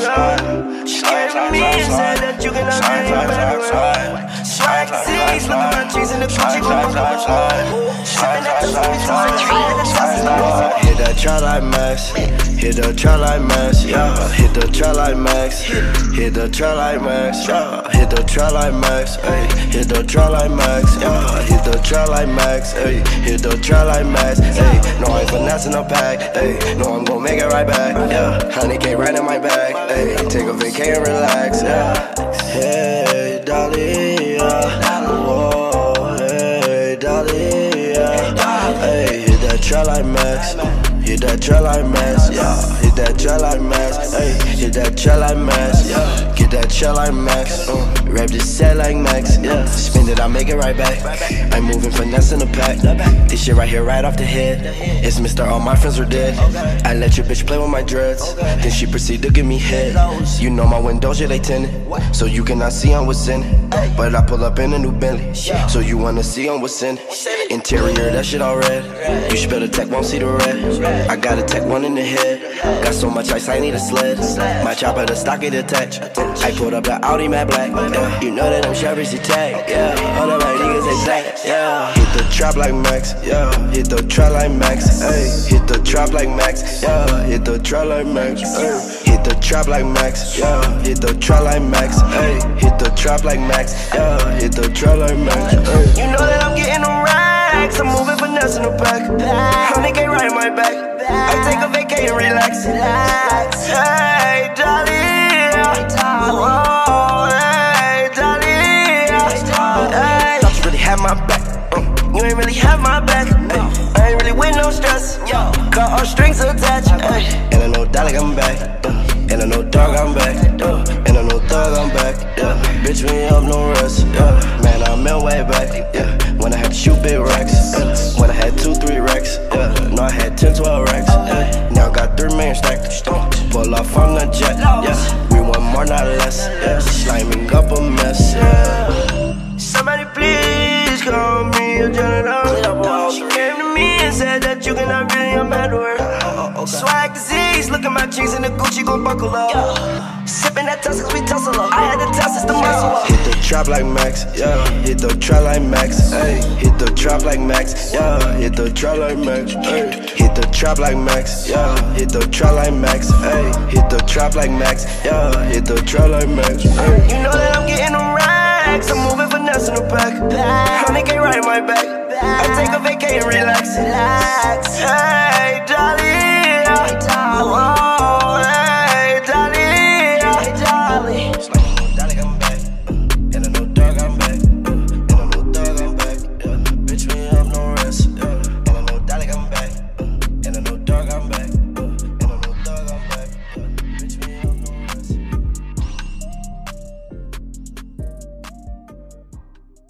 alone. She came to me and said that you cannot be in my world. Swag Z's, look at my jeans and the Gucci gon' buckle up. Sippin' that hit that trap like Max, hit the trap like Max, yeah. Hit the trap like Max, hit the trap like Max, yeah. Hit the trap like Max, ayy. Hit the trap like Max, yeah. Hit the trap like Max, ayy. Hit the trap like Max, ayy. No, I ain't finessing a pack, ayy. No, I'm gon' make it right back, yeah. 100K right in my bag, ayy. Take a vacation and relax, yeah. Hey, Dolly, yeah. Whoa, hey, Dolly, yeah. Hey, hit that trap like Max. Hit that trap like Max, yeah. Hit that trap like Max, ayy. Hit that trap like Max, yeah. Get that trap like Max, rap this set like Max, yeah. Spend it, I make it right back. I'm moving finesse in the pack. This shit right here, right off the head. It's Mr. All my friends were dead. I let your bitch play with my dreads. Then she proceed to give me head. You know my windows, yeah, they tinted, so you cannot see on what's in it. But I pull up in a new Bentley, so you wanna see on what's in it. Interior, that shit all red. You spill the tech, won't see the red. I got a tech one in the head. Got so much ice, I need a sled. My chopper, the stock it attached. I pulled up the Audi matte black. You know that I'm Chevy's tag. Yeah, all of my niggas exact. Yeah, hit the trap like Max. Yeah, hit the trap like Max. Ayy, hit the trap like Max. Yeah, hit the trap like Max. Ayy, hit the trap like Max. Yeah, hit the trap like Max. Ayy, hit the trap like Max. Yeah, hit the trap like Max. You know that I'm getting them racks. I'm moving finesse in the back. 100K right in my back. I take a vacay and relax. Hey, Dolly. Oh, hey, Dolly. Hey. Thought you really had my back. You ain't really have my back. I ain't really with no stress. Got all strings attached. And I know Dolly, I'm back. And I know dog, I'm back. And I know thug, I'm back. Bitch, we ain't up no rest. Man, I'm in way back. When I had to shoot big racks. When I had 2-3 racks. No, I had 10-12 racks. Now I got 3 million stacked. Pull off on the jet. We want more, not less. Sliming up a mess. Somebody please call me a janitor. She came to me and said that you cannot really a man to her. Swag Z's, look at my jeans and the Gucci gon' buckle up. Sippin' that tuss cause we tussle up. I had to test it's the muscle up. Hit the trap like Max, yeah. Hit the trap like Max, ayy. Hit the trap like Max, yeah. Hit the trap like Max, ayy. Hit the trap like Max, yeah. Hit the trap like Max, ayy. Hit the trap like Max, yeah. Hit the trap like Max, ayy. You know that I'm getting them racks. I'm moving finesse in the back. 100K right in my back. I take a vacay and relax. Hey.